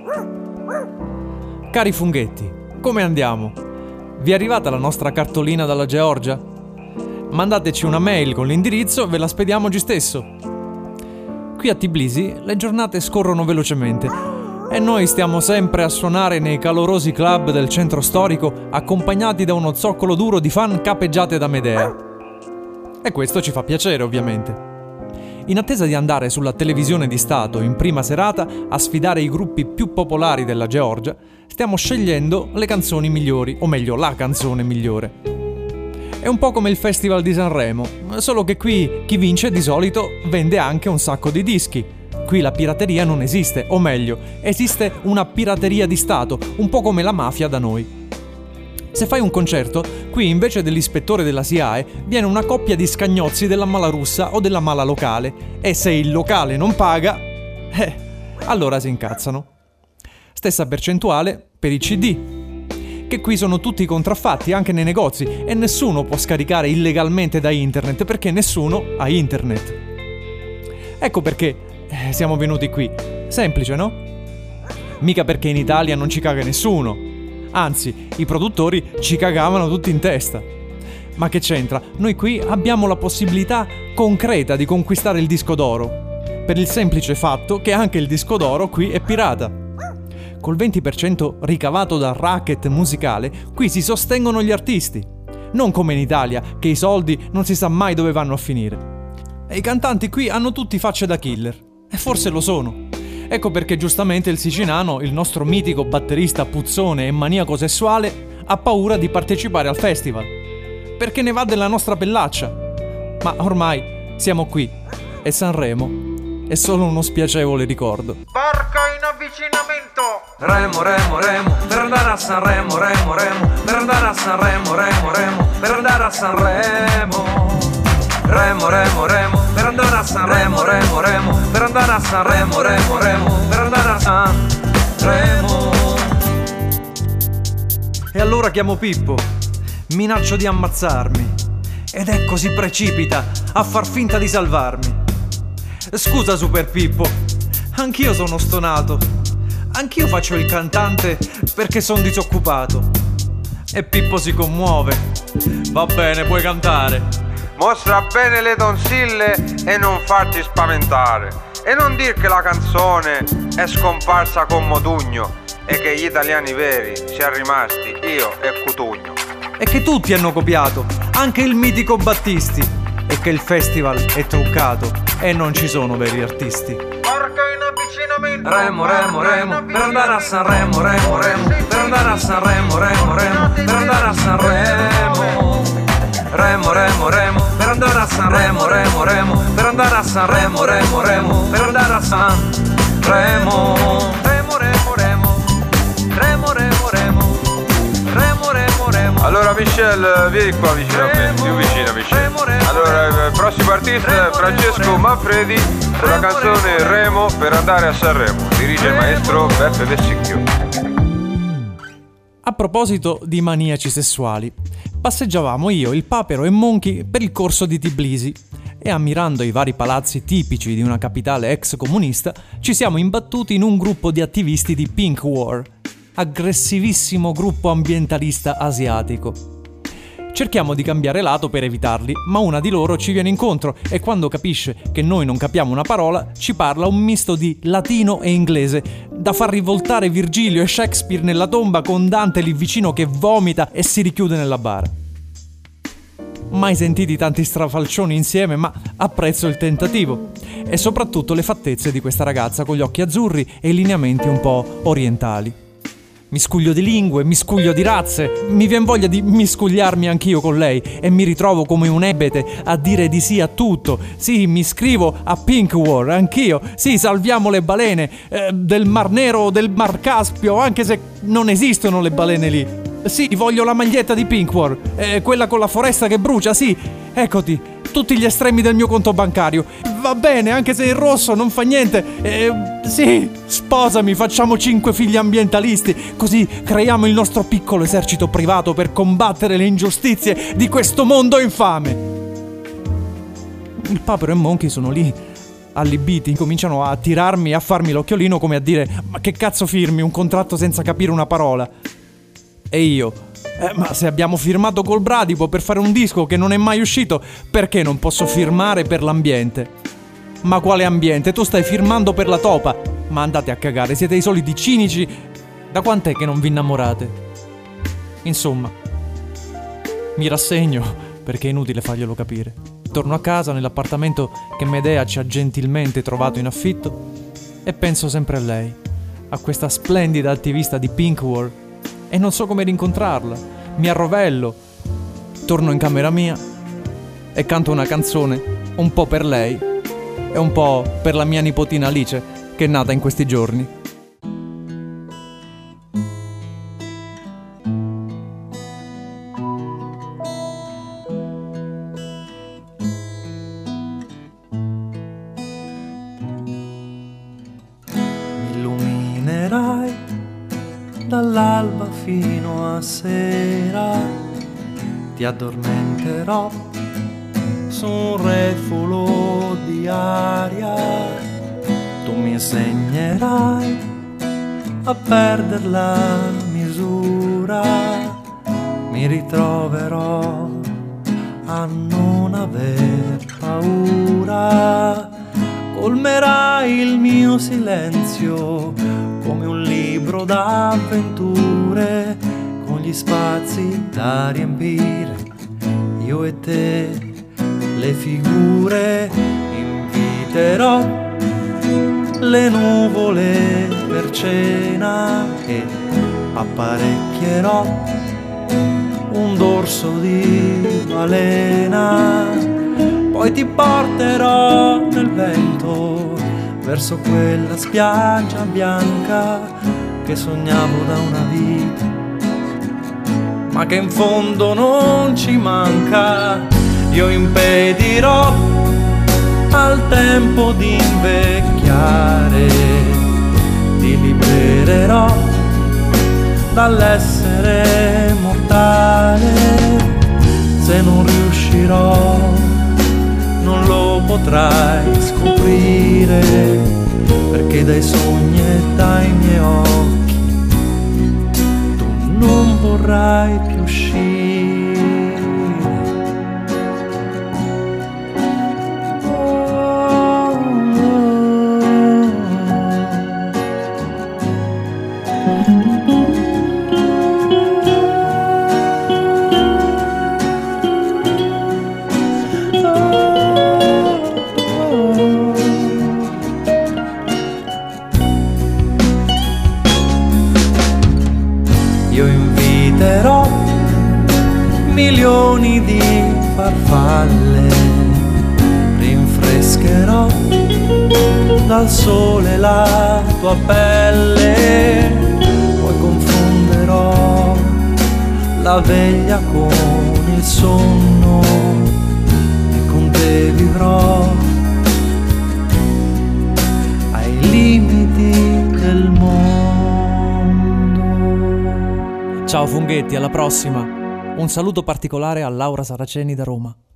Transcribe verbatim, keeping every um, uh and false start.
Cari funghetti, come andiamo? Vi è arrivata la nostra cartolina dalla Georgia? Mandateci una mail con l'indirizzo e ve la spediamo oggi stesso. Qui a Tbilisi le giornate scorrono velocemente e noi stiamo sempre a suonare nei calorosi club del centro storico accompagnati da uno zoccolo duro di fan capeggiate da Medea. E questo ci fa piacere, ovviamente. In attesa di andare sulla televisione di Stato in prima serata a sfidare i gruppi più popolari della Georgia, stiamo scegliendo le canzoni migliori, o meglio, la canzone migliore. È un po' come il Festival di Sanremo, solo che qui chi vince di solito vende anche un sacco di dischi. Qui la pirateria non esiste, o meglio, esiste una pirateria di Stato, un po' come la mafia da noi. Se fai un concerto, qui invece dell'ispettore della S I A E viene una coppia di scagnozzi della mala russa o della mala locale, e se il locale non paga, eh, allora si incazzano. Stessa percentuale per i C D, che qui sono tutti contraffatti anche nei negozi e nessuno può scaricare illegalmente da internet perché nessuno ha internet. Ecco perché eh, siamo venuti qui. Semplice, no? Mica perché in Italia non ci caga nessuno. Anzi, i produttori ci cagavano tutti in testa. Ma che c'entra? Noi qui abbiamo la possibilità concreta di conquistare il disco d'oro, per il semplice fatto che anche il disco d'oro qui è pirata. Col venti per cento ricavato dal racket musicale, qui si sostengono gli artisti. Non come in Italia, che i soldi non si sa mai dove vanno a finire. E i cantanti qui hanno tutti facce da killer. E forse lo sono. Ecco perché giustamente il siciliano, il nostro mitico batterista puzzone e maniaco sessuale, ha paura di partecipare al festival. Perché ne va della nostra pellaccia. Ma ormai siamo qui e Sanremo è solo uno spiacevole ricordo. Barca in avvicinamento! Remo, Remo, Remo, per andare a Sanremo, Remo, Remo, per andare a Sanremo, Remo, Remo, per andare a Sanremo. Remo, Remo, Remo, per andare a Sanremo, Remo, Remo, per andare a Sanremo, Remo, Remo, per andare a Sanremo. E allora chiamo Pippo, minaccio di ammazzarmi, ed ecco si precipita a far finta di salvarmi. Scusa Super Pippo, anch'io sono stonato, anch'io faccio il cantante perché sono disoccupato. E Pippo si commuove, va bene, puoi cantare. Mostra bene le tonsille e non farti spaventare. E non dir che la canzone è scomparsa con Modugno e che gli italiani veri siamo rimasti io e Cutugno. E che tutti hanno copiato, anche il mitico Battisti. E che il festival è truccato e non ci sono veri artisti. Barca in avvicinamento! Remo, Remo, Remo, per andare a Sanremo, Remo, Remo, per andare a Sanremo, Remo, Remo, per andare a Sanremo. Remo, Remo, Remo, per andare a Sanremo, Remo, Remo, per andare a Sanremo, Remo, Remo, per andare a Sanremo. Remo, Remo, Remo, Remo, Remo, Remo, Remo, Remo, Remo. Allora Michel, vieni qua vicino a me, più vicino Michel. Allora il prossimo artista è Francesco Manfredi con la canzone Remo per andare a Sanremo. Dirige il maestro Beppe Vessicchio. A proposito di maniaci sessuali, passeggiavamo io, il Papero e Monchi per il corso di Tbilisi e ammirando i vari palazzi tipici di una capitale ex comunista ci siamo imbattuti in un gruppo di attivisti di Pink War, aggressivissimo gruppo ambientalista asiatico. Cerchiamo di cambiare lato per evitarli, ma una di loro ci viene incontro e quando capisce che noi non capiamo una parola ci parla un misto di latino e inglese, da far rivoltare Virgilio e Shakespeare nella tomba con Dante lì vicino che vomita e si richiude nella bara. Mai sentiti tanti strafalcioni insieme, ma apprezzo il tentativo e soprattutto le fattezze di questa ragazza con gli occhi azzurri e i lineamenti un po' orientali. Miscuglio di lingue, miscuglio di razze, mi vien voglia di miscugliarmi anch'io con lei e mi ritrovo come un ebete a dire di sì a tutto. Sì, mi iscrivo a Pink War, anch'io. Sì, salviamo le balene eh, del Mar Nero o del Mar Caspio, anche se non esistono le balene lì. Sì, voglio la maglietta di Pink War, eh, quella con la foresta che brucia, sì. Eccoti, tutti gli estremi del mio conto bancario. Va bene, anche se il rosso non fa niente. Eh, sì, sposami, facciamo cinque figli ambientalisti, così creiamo il nostro piccolo esercito privato per combattere le ingiustizie di questo mondo infame. Il Papero e Monchi sono lì allibiti, cominciano a tirarmi e a farmi l'occhiolino come a dire: ma che cazzo firmi un contratto senza capire una parola? E io: eh, ma se abbiamo firmato col Bradipo per fare un disco che non è mai uscito, perché non posso firmare per l'ambiente? Ma quale ambiente? Tu stai firmando per la topa. Ma andate a cagare, siete i soliti cinici. Da quant'è che non vi innamorate? Insomma, mi rassegno perché è inutile farglielo capire. Torno a casa nell'appartamento che Medea ci ha gentilmente trovato in affitto e penso sempre a lei, a questa splendida attivista di Pinkworld, e non so come rincontrarla. Mi arrovello, torno in camera mia e canto una canzone un po' per lei e un po' per la mia nipotina Alice, che è nata in questi giorni. Mi illuminerai dall'alba fino a sera, ti addormenterò su un refolo di aria, tu mi insegnerai a perdere la misura, mi ritroverò a non aver paura, colmerai il mio silenzio come un libro d'avventure, con gli spazi da riempire, io e te, le figure, inviterò le nuvole per cena e apparecchierò un dorso di balena, poi ti porterò nel vento verso quella spiaggia bianca che sognavo da una vita, ma che in fondo non ci manca. Io impedirò al tempo di invecchiare, ti libererò dall'essere mortale, se non riuscirò non lo potrai scoprire, perché dai sogni e dai miei occhi tu non vorrai più uscire. Io inviterò milioni di farfalle, rinfrescherò dal sole la tua pelle, poi confonderò la veglia con il sonno e con te vivrò ai limiti del mondo. Ciao funghetti, alla prossima. Un saluto particolare a Laura Saraceni da Roma.